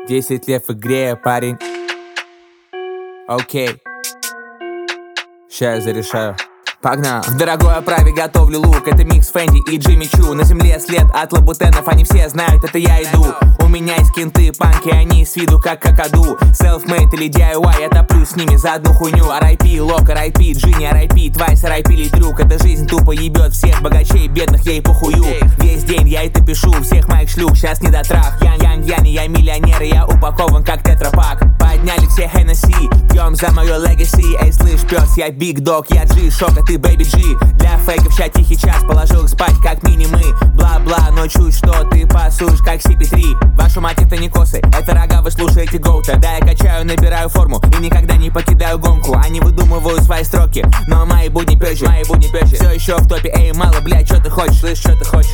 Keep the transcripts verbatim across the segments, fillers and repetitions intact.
Десять лет в игре, парень. Окей. Ща я зарешаю. Погнал. В дорогой оправе готовлю лук. Это микс Фэнди и Джимми Чу. На земле след от лабутенов, они все знают, это я иду. У меня есть кенты, панки, они с виду как какаду. Self-made или ди ай вай, я топлю с ними за одну хуйню. ар ай пи, Лок, ар ай пи, Джинни, ар ай пи, Твайс, ар ай пи, Литрюк. Эта жизнь тупо ебет всех богачей, бедных ей похую. Весь день я это пишу, всех моих шлюх, сейчас не до трах. Ян, ян, яни, я миллионер, и я упакован как тетрапак. Подняли все Хеннесси, пьем за мое легаси. Эй, слышь, пес, я биг дог, я Джи, шок, а ты бэйби Джи. Для фейков ща тихий час, положил их спать как мини-мы. Бла-бла, но чуть что ты пасуешь как си пи три. Вашу мать, это не косы, это рога, вы слушаете гоута. Да, я качаю, набираю форму и никогда не покидаю гонку. Они выдумывают свои строки, но мои будни позже, мои будни позже. Все еще в топе, эй, мало, блядь, что ты хочешь, слышь, что ты хочешь?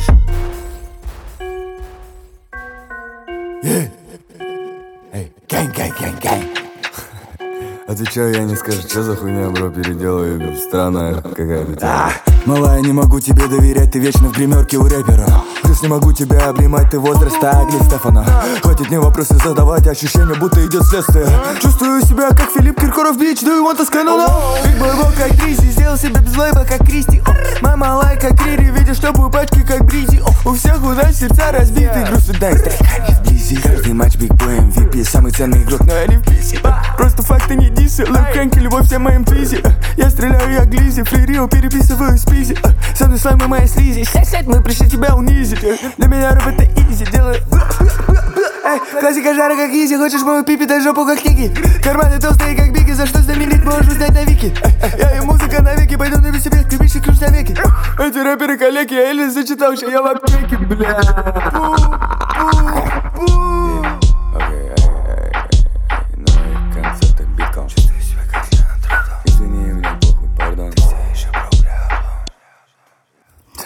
Эй, эй, гэнг, гэнг, гэнг, гэнг. Отвечаю, я не скажу, что за хуйня, бро, переделаю, странная какая-то тема. Малая, не могу тебе доверять, ты вечно в гримерке у рэпера. Плюс не могу тебя обнимать, ты возраста Агли Стефана. Хватит мне вопросы задавать, ощущение, будто идет следствие. Чувствую себя, как Филипп Киркоров, бич, do you want us канона? Биг бой бог, как Кризи, сделал себя без лейба, как Кристи. Моя малая, как Рири, видишь топовые пачки, как Бризи. У всех у нас сердца разбиты, грустно дай стреками вблизи. Каждый матч биг бой эм ви пи, самый ценный игрок, но я не в писи. Просто факты не дисы, Лэп Хэнки, любовь всем моим твизи. Я стреляю, я глизи, Фри Рио переписываю спизи. Со мной слайм и моя слизи, сядь-сядь, мы пришли тебя унизить. Для меня рэп это изи, делаю. Эй, классика жара как изи, хочешь мою пипи, дай жопу как Ники. Карманы толстые как Бигги, за что знаменит, можешь узнать на Вики. Я и музыка навеки, пойду на себе, скрипичный ключ навеки. Эти рэперы коллеги, я еле зачитал, что я в аптеке, бля.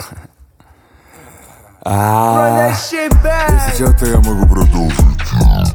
А, если что, то я могу продолжить.